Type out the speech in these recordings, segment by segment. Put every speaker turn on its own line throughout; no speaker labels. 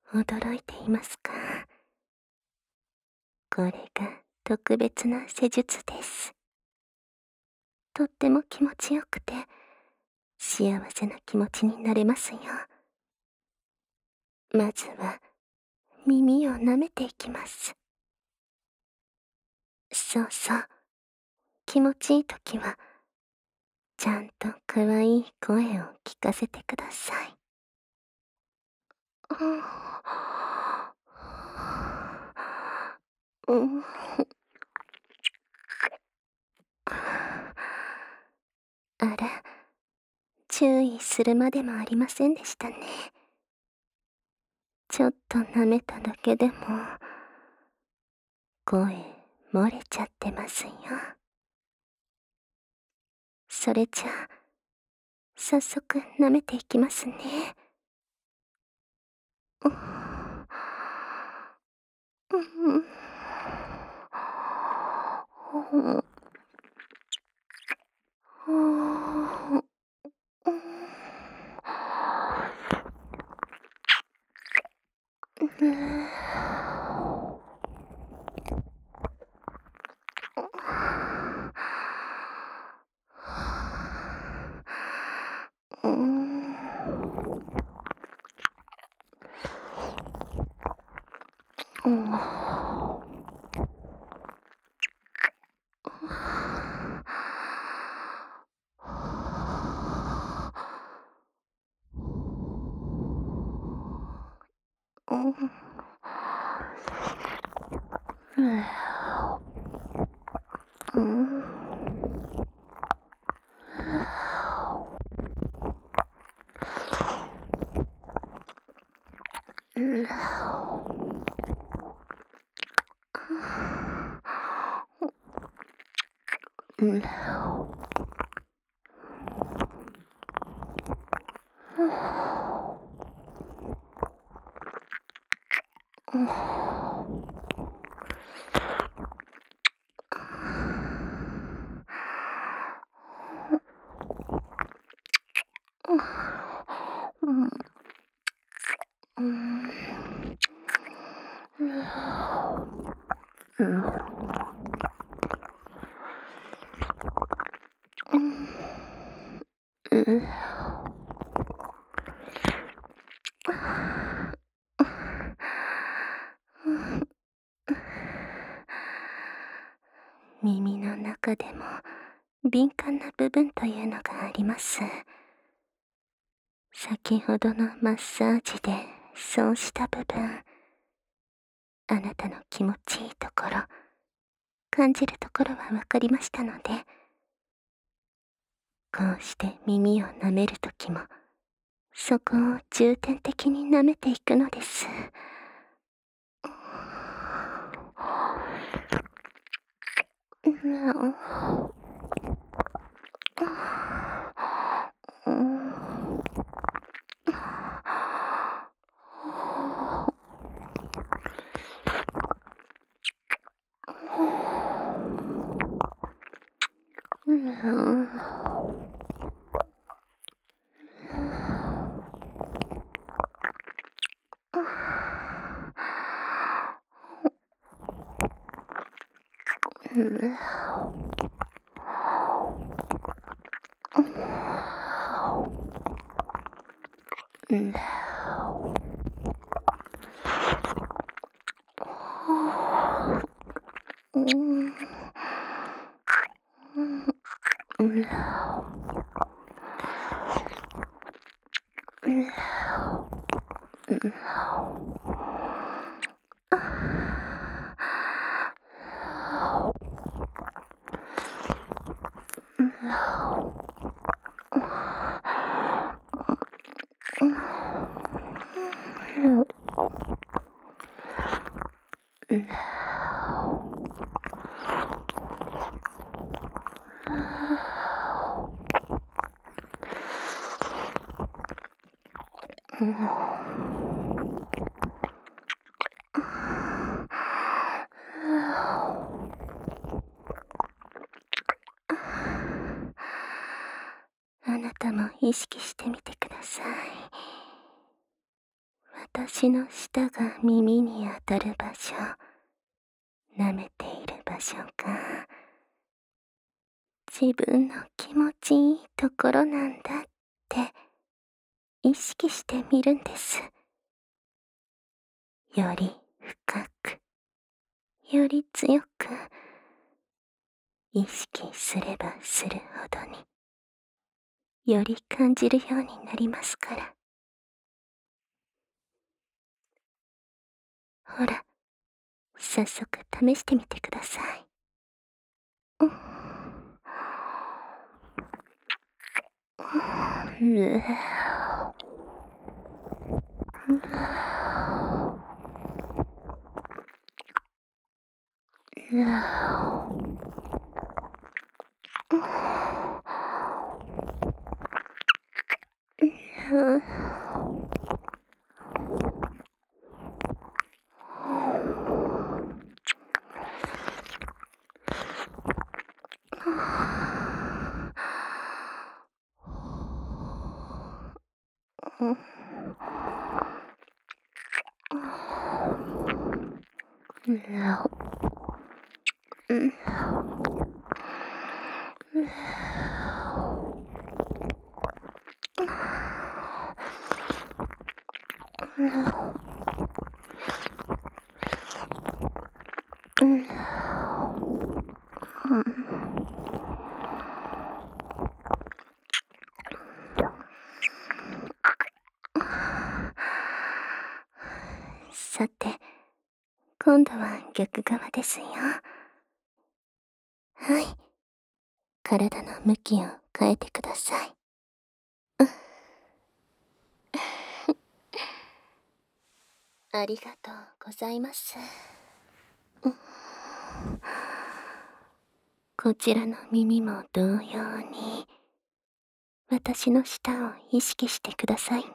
驚いていますか？これが特別な施術です。とっても気持ちよくて、幸せな気持ちになれますよ。まずは、耳を舐めていきます。そうそう。気持ちいいときは、ちゃんと可愛い声を聞かせてください。うん。あら、注意するまでもありませんでしたね。ちょっと舐めただけでも、声漏れちゃってますよ。それじゃあ、早速舐めていきますね。うんうんうん耳の中でも敏感な部分というのがあります。先ほどのマッサージでそうした部分、あなたの気持ちいいところ、感じるところはわかりましたので、こうして耳を舐めるときも、そこを重点的に舐めていくのです。あなたも意識してみてください。 私の舌が耳に当たる場所、舐めている場所が自分の気持ちいいところなんだって意識してみるんです。より深く、より強く意識すればするほどにより感じるようになりますから。ほら、早速試してみてください。うん。さて、今度は逆側ですよ。はい。体の向きを変えてください。ありがとうございます。こちらの耳も同様に、私の舌を意識してくださいね。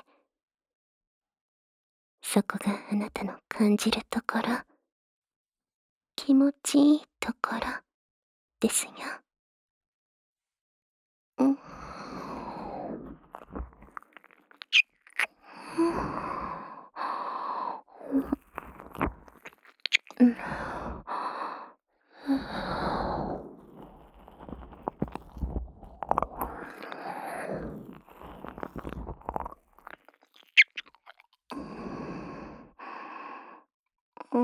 そこがあなたの感じるところ、気持ちいいところですよ。うん。うん。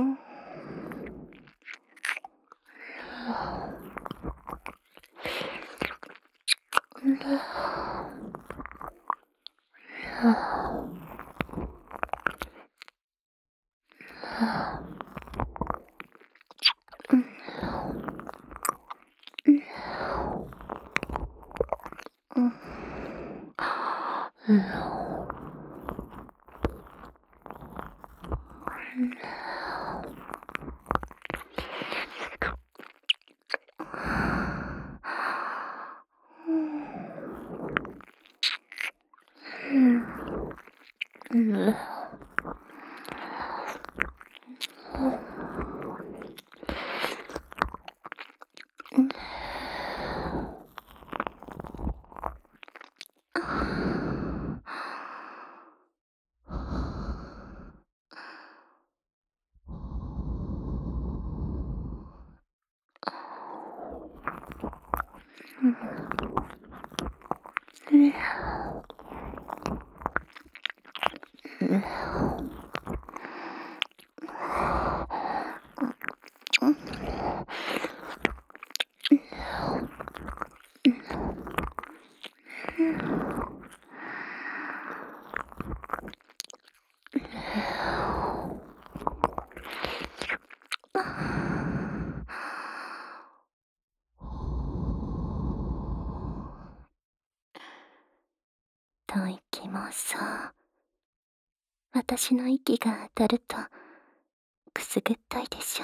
吐息もそう。私の息が当たるとくすぐったいでしょ。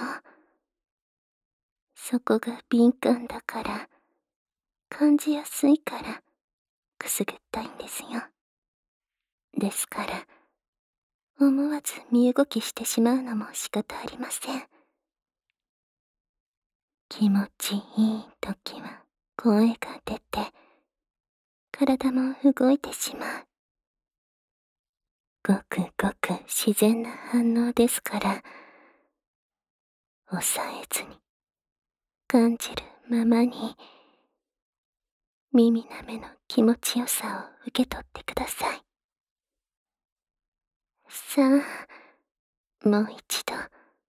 そこが敏感だから、感じやすいからくすぐったいんですよ。ですから、思わず身動きしてしまうのも仕方ありません。気持ちいい時は声が出て、体も動いてしまう。 ごくごく自然な反応ですから、抑えずに、感じるままに、耳なめの気持ちよさを受け取ってください。さあ、もう一度。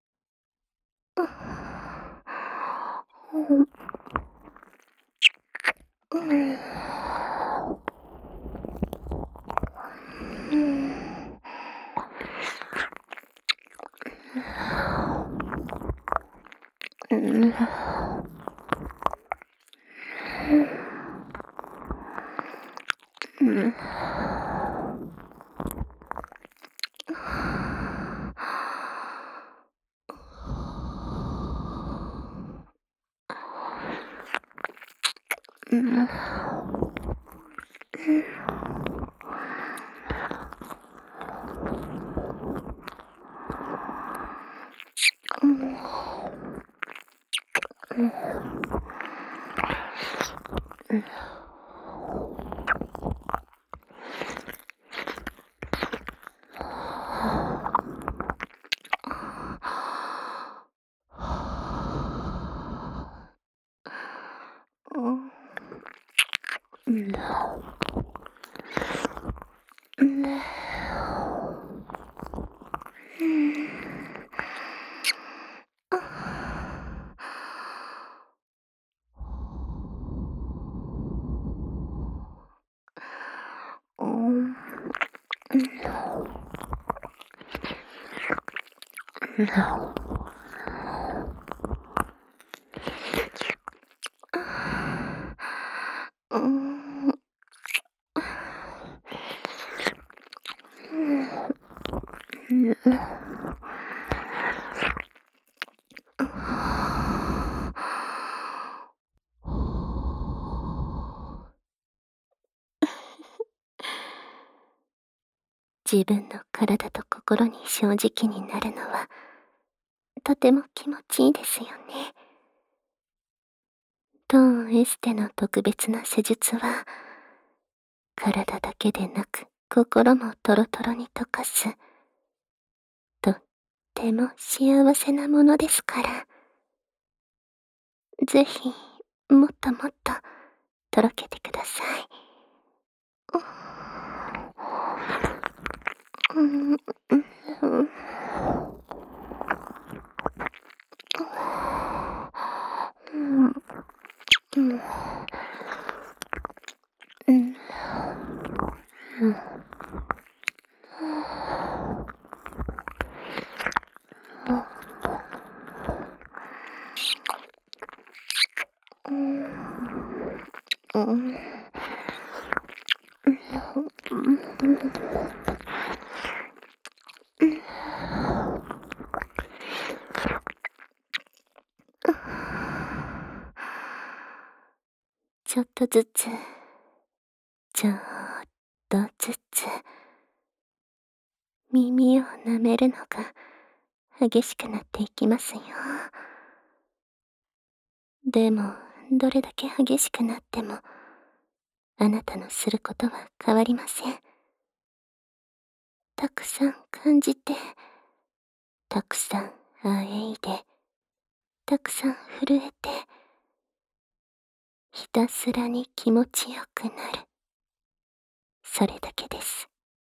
自分の体と心に正直になるのは、とても気持ちいいですよね。トーンエステの特別な施術は、体だけでなく心もトロトロに溶かす、とっても幸せなものですから。ぜひ、もっともっと、とろけてください。ちょっとずつ、ちょっとずつ、耳を舐めるのが激しくなっていきますよ。でも、どれだけ激しくなっても、あなたのすることは変わりません。たくさん感じて、たくさんあえいで、たくさん震えて、ひたすらに気持ちよくなる。それだけです。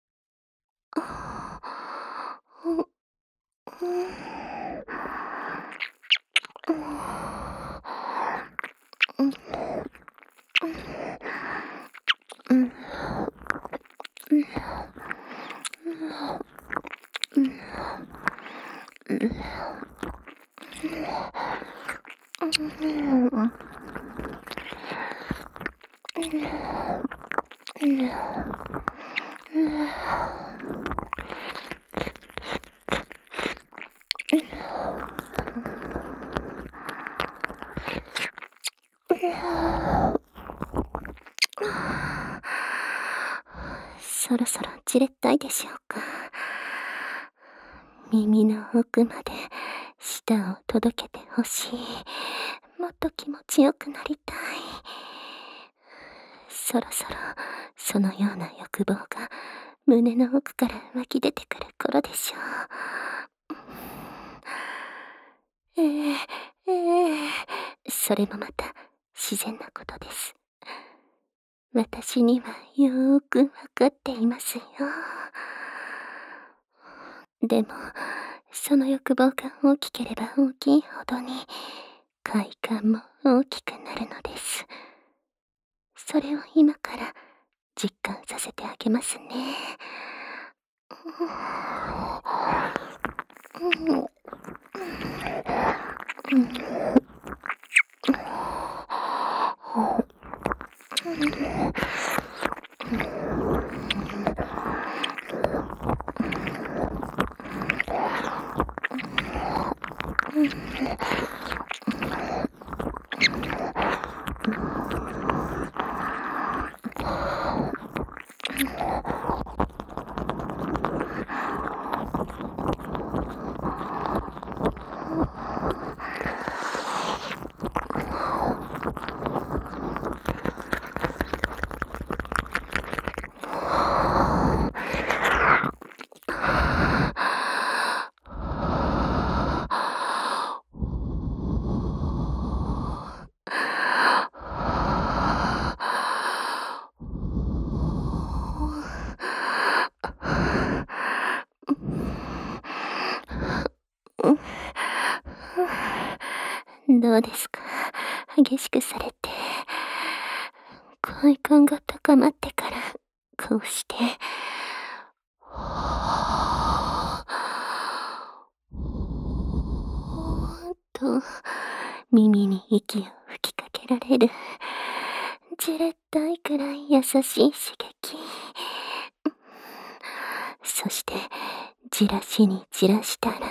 そろそろじれったいでしょうか。耳の奥まで舌を届けてほしい。もっと気持ちよくなりたい。そろそろそのような欲望が胸の奥から湧き出てくる頃でしょう。それもまた自然なことです。私にはよーくわかっていますよ。でも、その欲望が大きければ大きいほどに、快感も大きくなるのです。それを今から実感させてあげますね。どうですか？激しくされて。快感が高まってから、こうして、と、耳に息を吹きかけられる。じれったいくらい優しい刺激。そして、じらしにじらしたら、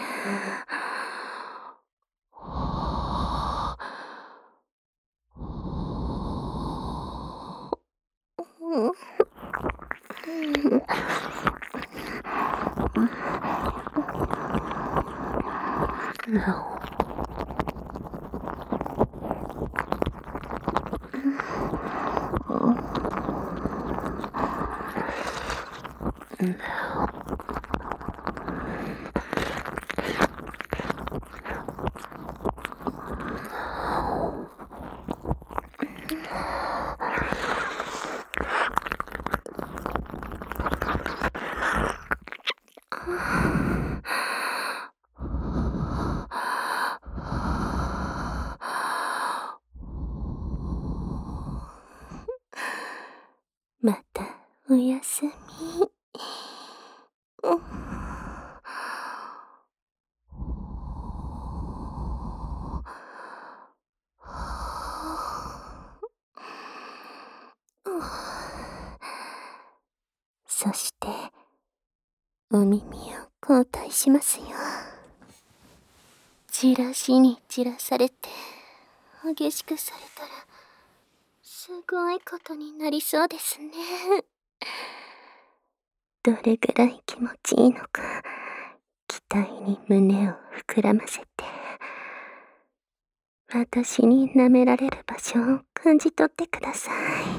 またおやすみ。そして、お耳を交代しますよ。じらしにじらされて、激しくされたら、すごいことになりそうですね。どれぐらい気持ちいいのか、期待に胸を膨らませて、私に舐められる場所を感じ取ってください。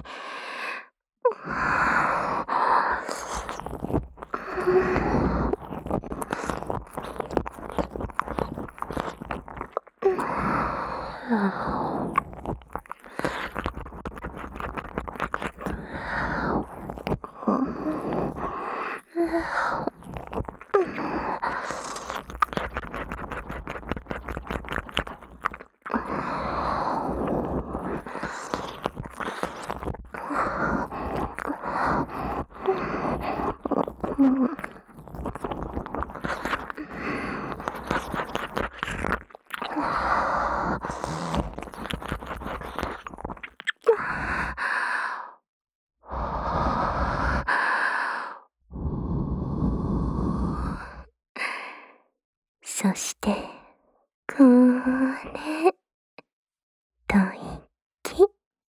そして、これ、吐息。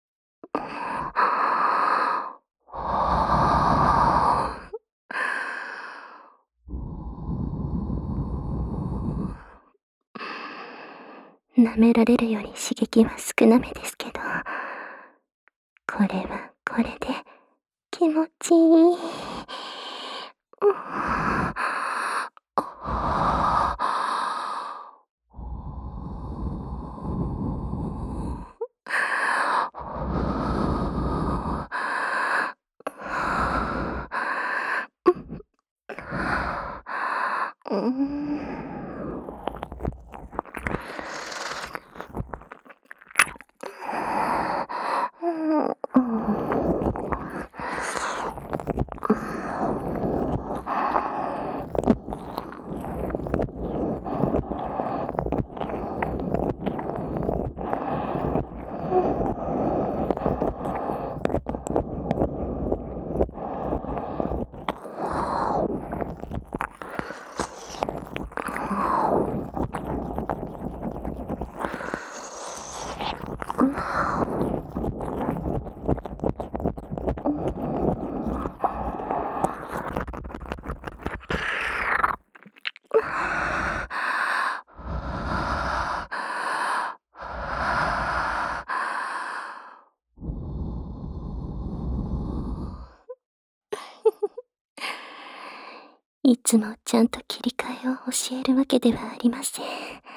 舐められるより刺激は少なめですけど、これはこれで気持ちいい。 いつもちゃんと切り替えを教えるわけではありません。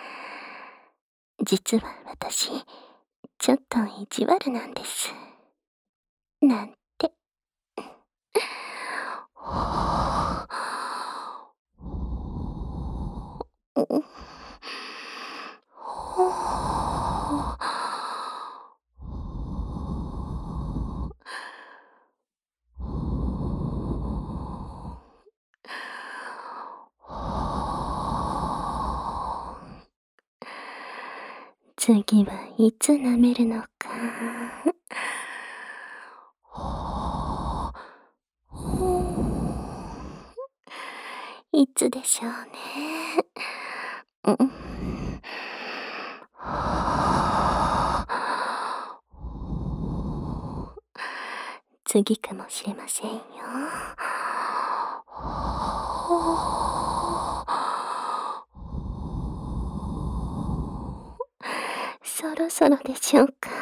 実は私、ちょっと意地悪なんです。なんて。次はいつ舐めるのか。いつでしょうね。次かもしれませんよ。そろそろでしょうか。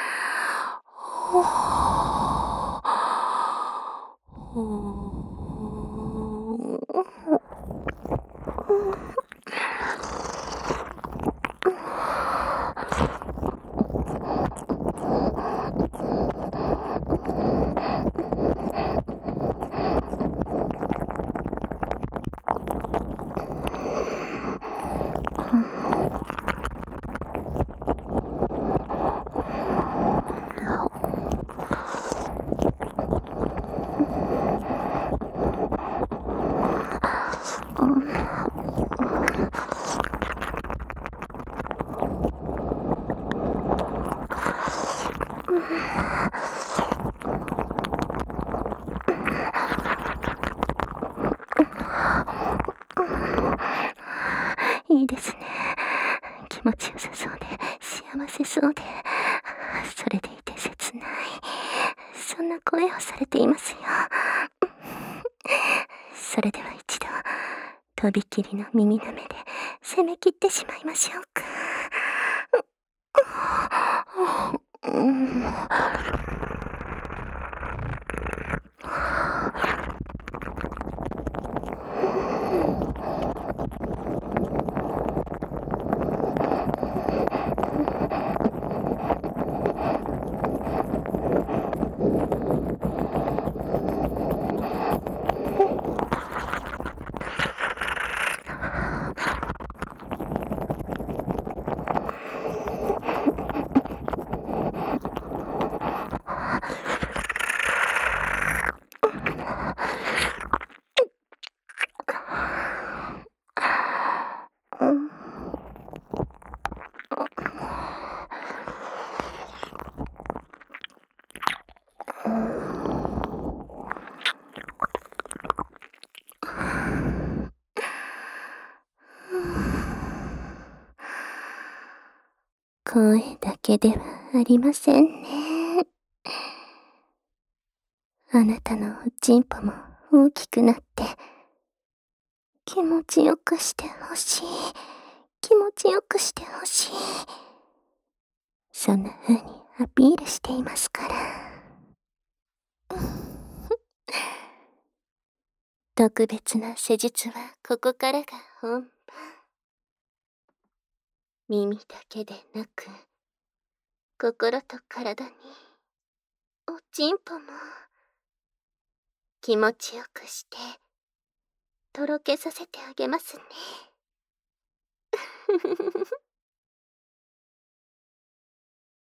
いいですね。気持ちよさそうで、幸せそうで、それでいて切ない。そんな声をされていますよ。それでは一度、とびきりの耳なめで攻め切ってしまいましょうか。声だけではありませんね。あなたのおちんぽも大きくなって、気持ちよくしてほしい。気持ちよくしてほしい。そんな風にアピールしていますから。 特別な施術はここからが本番。耳だけでなく、心と体に、おちんぽも、気持ちよくして、とろけさせてあげますね。